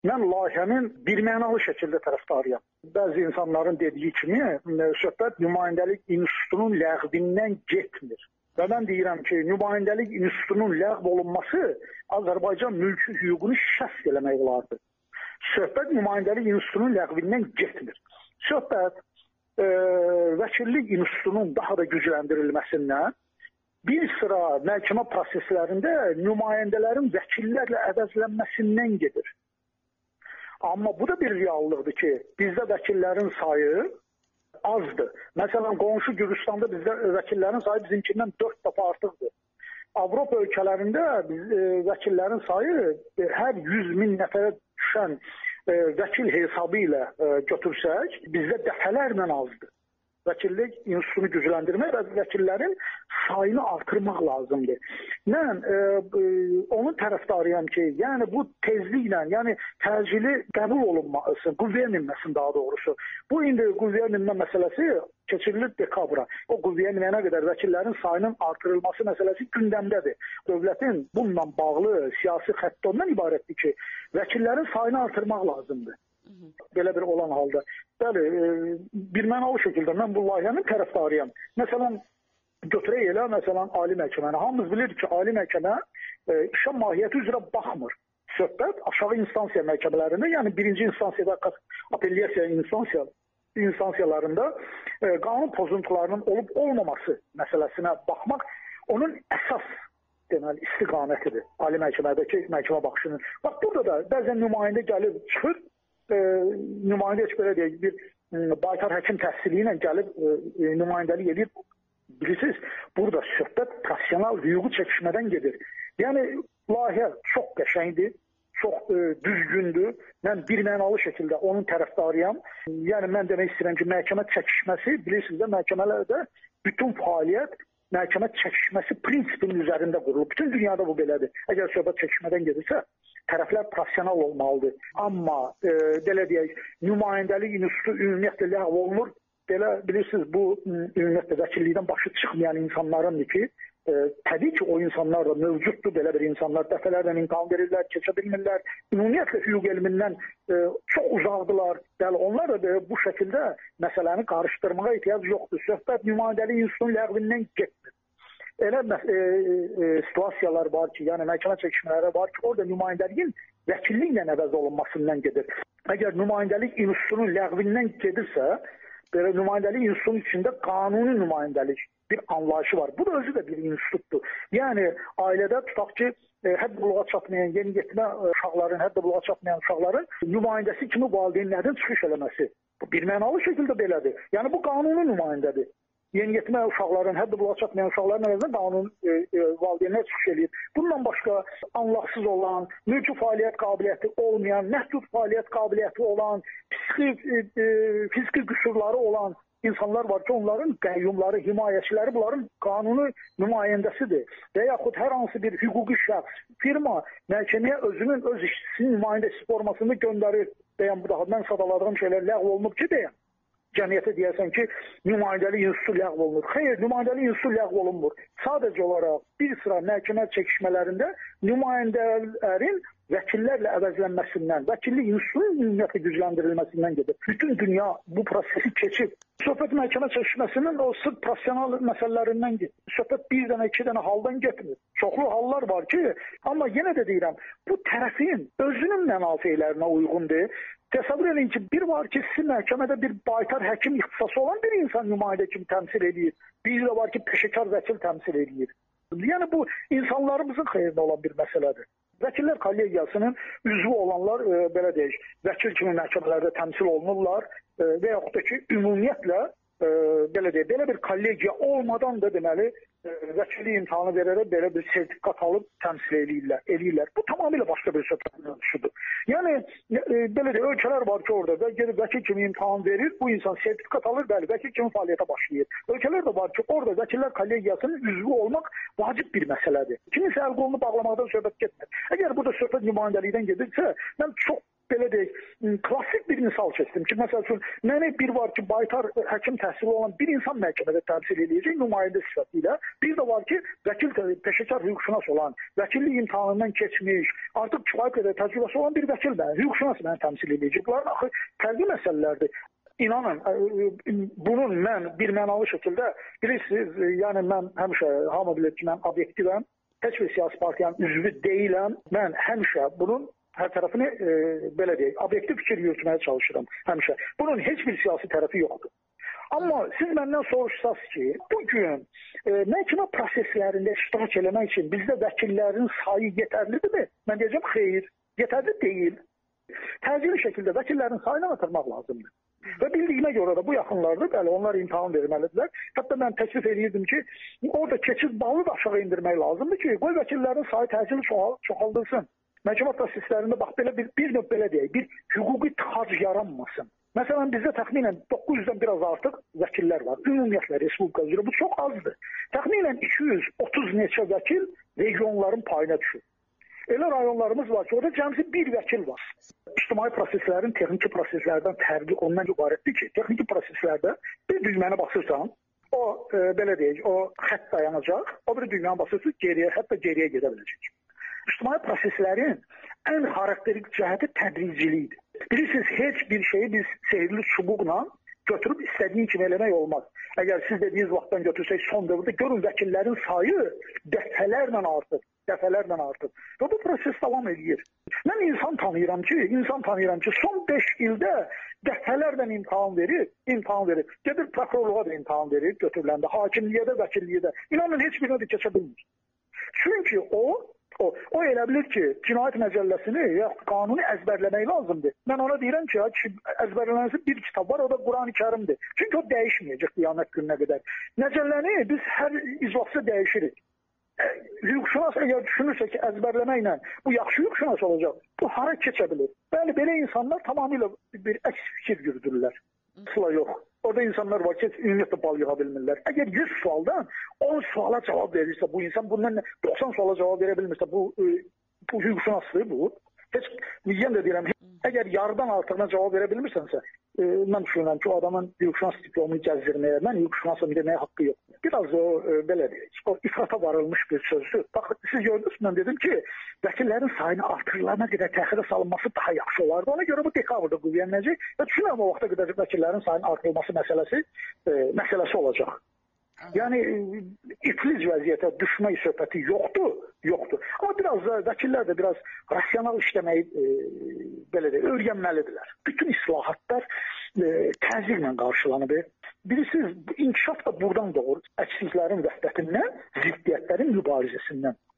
Mən layihənin birmənalı şəkildə tərəfdarıyam. Bəzi insanların dediyi kimi, söhbət nümayəndəlik institutunun ləğvindən getmir. Və mən deyirəm ki, nümayəndəlik institutunun ləğv olunması Azərbaycan mülki hüququnu şəxs eləmək olardı. Söhbət nümayəndəlik institutunun ləğvindən getmir. Söhbət vəkillik institutunun daha da gücləndirilməsindən, bir sıra məhkəmə proseslərində nümayəndələrin vəkillərlə əvəzlənməsindən gedir. Amma bu da bir reallıqdır ki, bizdə vəkillərin sayı azdır. Məsələn, qonşu Gürcüstanda bizdə vəkillərin sayı bizimkindən 4 dəfə artıqdır. Avropa ölkələrində vəkillərin sayı hər 100 min nəfərə düşən vəkil hesabı ilə götürsək, bizdə dəfələrlə azdır. Vəkillik institutunu gücləndirmək və vəkillərin sayını artırmaq lazımdır. Mən onun tərəfdarıyam ki, yəni bu tezliklə, yəni təcili qəbul olunması, qüvvəyə minməsin daha doğrusu. Bu indi qüvvəyə minmə məsələsi keçirilir dekabra. O qüvvəyə minənə qədər vəkillərin sayının artırılması məsələsi gündəmdədir. Dövlətin bununla bağlı siyasi xətti ondan ibarətdir ki, vəkillərin sayını artırmaq lazımdır. Belə bir olan halda. Bəli, birmənalı şəkildə mən bu layihənin tərəfdarıyam. Məsələn, götürək elə, məsələn, Ali Məhkəməni. Hamımız bilir ki, Ali Məhkəmə işə mahiyyəti üzrə baxmır. Söhbət aşağı instansiya məhkəmələrində, yəni birinci instansiyada apellyasiya instansiyalarında qanun pozuntularının olub-olmaması məsələsinə baxmaq onun əsas deməli istiqamətidir. Ali Məhkəmədəki məhkəmə baxışının. Bax, burada da bəzən nümayəndə gəlib çıxır, nümayəndə heç belə deyək, bir baytar həkim təhsili ilə gəlib nümayəndəlik edir. Bilirsiniz, burada söhbət professional hüquqi çəkişmədən gedir. Yəni, layihə çox qəşəngdir, çox düzgündür. Mən birmənalı şəkildə onun tərəfdarıyam. Yəni, mən demək istəyirəm ki, məhkəmə çəkişməsi, bilirsiniz də, məhkəmələrdə bütün fəaliyyət məhkəmə çəkişməsi prinsipinin üzərində qurulur. Bütün dünyada bu belədir. Əgər söhbət çəkişmədən gedirsə, tərəflər professional olmalıdır. Amma, belə deyək, nümayəndəlik institutu ümumiyyətlə ləğv olunur. Belə bilirsiniz, bu ümumiyyətlə vəkillikdən başı çıxmayan insanlarındır ki, təbii ki, o insanlar da mövcuddur, belə bir insanlar dəfələrlə imtahan verirlər, keçə bilmirlər. Ümumiyyətlə hüquq elmindən çox uzaqdılar. Bəli, onlar da bu şəkildə məsələni qarışdırmağa ehtiyac yoxdur. Söhbət nümayəndəlik institutunun ləğvindən getmir. Elə situasiyalar var ki, yəni məhkəmə çəkişmələri var ki, orada nümayəndəliyin vəkilliklə əvəz olunmasından gedir. Əgər nümayəndəlik institutunun ləğvindən gedirsə, belə nümayəndəlik institutunun içində qanuni nümayəndəlik bir anlayışı var. Bu da özü də bir institutdur. Yəni, ailədə tutaq ki, hədd buluğa çatmayan, yeniyetmə uşaqların, hədd buluğa çatmayan uşaqların nümayəndəsi kimi valideynlərin çıxış eləməsi. Bu birmənalı şəkildə belədir. Yəni, bu qanuni nümayəndədir. Yeniyetmə uşaqların, hədd buluğa çatmayan uşaqların əvəzində qanun valideynlər çıxış eləyir. Bundan başqa anlaqsız olan, mülki fəaliyyət qabiliyyəti olmayan, məhdud fəaliyyət qabiliyyəti olan, fiziki qüsurları olan insanlar var ki, onların qəyyumları, himayəçiləri bunların qanuni nümayəndəsidir. Və yaxud hər hansı bir hüquqi şəxs, firma məhkəməyə özünün öz işçisinin nümayəndəsi formasında göndərir. Deyəm, bu da mən sadaladığım şeylər ləğv olunub ki, deyəm. Cəmiyyətə deyəsən ki, nümayəndəlik institutu ləğv olunur. Xeyr, nümayəndəlik institutu ləğv olunmur. Sadəcə olaraq bir sıra məhkəmə çəkişmələrində nümayəndələrin vəkillərlə əvəzlənməsindən, vəkillik institutunun ümumiyyətlə gücləndirilməsindən gedir. Bütün dünya bu prosesi keçib. Söhbət məhkəmə çəkişməsinin o sırf professional məsələlərindən gedir. Söhbət bir dənə, iki dənə haldan getmir. Çoxlu hallar var ki, amma yenə də deyirəm, bu tərəfin özünün mənafeylərinə uyğundur. Təsəvvür edin ki, bir var ki, sizin məhkəmədə bir baytar həkim ixtisası olan bir insan nümayəndə kimi təmsil edir. Bir də var ki, peşəkar vəkil təmsil edir. Yəni, bu insanlarımızın xeyrinə olan bir məsələdir. Vəkillər kollegiyasının üzvü olanlar, belə deyək, vəkil kimi məhkəmələrdə təmsil olunurlar və yaxud da ki, ümumiyyətlə, belə deyək, belə bir kollegiya olmadan da deməli, vəkillik imtahanı verərək belə bir sertifikat alıb təmsil eləyirlər. Bu tamamilə başqa bir söhbət mövzusudur. Yəni, belə deyək, ölkələr var ki, orada da gedib vəkil kimi imtahan verir, bu insan sertifikat alır, bəli, vəkil kimi fəaliyyətə başlayır. Ölkələr də var ki, orada vəkillər kollegiyasının üzvü olmaq vacib bir məsələdir. Kiminsə əl qolunu bağlamaqdan söhbət getmir. Əgər burada söhbət nümayəndəlikdən gedirsə, mən çox belə deyək, klassik bir misal keçdim ki, məsəl üçün, mənə bir var ki, baytar həkim təhsili olan bir insan məhkəmədə təmsil edəcək nümayəndə sifətilə, bir də var ki, vəkil peşəkar hüquqşünas olan, vəkillik imtahanından keçmiş, artıq kifayət qədər təcrübəsi olan bir vəkil hüquqşünas məni təmsil edəcək. Bunlar axı fərqli məsələlərdir. İnanın, bunun mən bir mənalı şəkildə, bilirsiniz, yəni mən həmişə hamı bilir ki, mən obyektivəm, heç bir siyasi partiyanın üzvü deyiləm, mən həmişə bunun hər tərəfini, belə deyək, obyektiv fikir yürütməyə çalışıram, həmişə. Bunun heç bir siyasi tərəfi yoxdur. Amma siz məndən soruşsaz ki, bugün məhkəmə proseslərində iştirak eləmək üçün bizdə vəkillərin sayı yetərlidirmi? Mən deyəcəm, xeyr, yetərli deyil. Təcili şəkildə vəkillərin sayını artırmaq lazımdır. Və bildiyimə görə də bu yaxınlarda, bəli, onlar imtahan verməlidirlər. Hətta mən təklif edirdim ki, orada keçid balını da aşağı indirmək lazımdır ki, qoy vəkillərin sayı təcili çoxaldılsın. Məhkəmə proseslərində bax belə bir növ belə deyək, bir hüquqi tıxac yaranmasın. Məsələn, bizdə təxminən 900-dən biraz artıq vəkillər var. Ümumiyyətlə, Respublika üzrə bu çox azdır. Təxminən 230 neçə vəkil regionların payına düşür. Elə rayonlarımız var ki, orada cəmsi bir vəkil var. İctimai proseslərin texniki proseslərdən fərqi ondan ibarətdir ki, texniki proseslərdə bir düyməni basırsan, o belə deyək, o xətt dayanacaq, o bir düyməni basırsan geriyə, hətta geriyə gedə biləcək. İctimai proseslərin ən xarakterik cəhəti tədricilidir. Bilirsiniz, heç bir şeyi biz sehirli çubuqla götürüb istədiyin kimi eləmək olmaz. Əgər siz dediyiniz vaxtdan götürsək son dövrdə görün vəkillərin sayı dəfələrlə artır. Və bu proses davam edir. Mən insan tanıyıram ki, son 5 ildə dəfələrlə imtahan verir. Gedir prokurorluğa da imtahan verir, götürüləndə, hakimliyə də, vəkilliyə də. İnanın, heç birinə də keçə bilmir. Çünki o elə bilir ki, cinayət məcəlləsini ya qanunu əzbərləmək lazımdır. Mən ona deyirəm ki, əzbərlənəsi bir kitab var, o da Quran-ı Kərimdir. Çünki o dəyişməyəcək qiyamət gününə qədər. Məcəlləni biz hər iclasda dəyişirik. Hüquqşünas əgər düşünürsə ki, əzbərləməklə bu yaxşı hüquqşünas olacaq, bu hara keçə bilir? Bəli, belə insanlar tamamilə bir əks fikir yürüdürlər. Asla yox. Orada insanlar var ki, ümumiyyətlə bal yığa bilmirlər. Əgər 100 sualdan 10 suala cavab verirsə, bu insan bundan 90 suala cavab verə bilmirsə, bu hüquqşünasdır bu. Heç, yenə də deyirəm, əgər yarıdan artığına cavab verə bilmirsənsə, mən düşünürəm ki, o adamın hüquqşünas diplomunu gəzdirməyə, mən hüquqşünasım deməyə haqqı yoxdur. Biraz o, belə deyək, o ifrata varılmış bir sözdür. Bax, siz gördünüz, mən dedim ki, vəkillərin sayını artırılana qədər təxirə salınması daha yaxşı olardı. Ona görə bu dekabrda qüvvələnəcək və düşünürəm o vaxta qədər vəkillərin sayının artırılması məsələsi olacaq. Yəni, iflic vəziyyətə düşmək söhbəti yoxdur. Amma biraz da vəkillər də biraz rasional işləməyi belə də öyrənməlidirlər. Bütün islahatlar təzyiqlə qarşılanıb. Bilirsiniz, inkişaf da buradan doğur. Əksiklərin vəhdətindən, ziddiyyətlərin mübarizəsindən.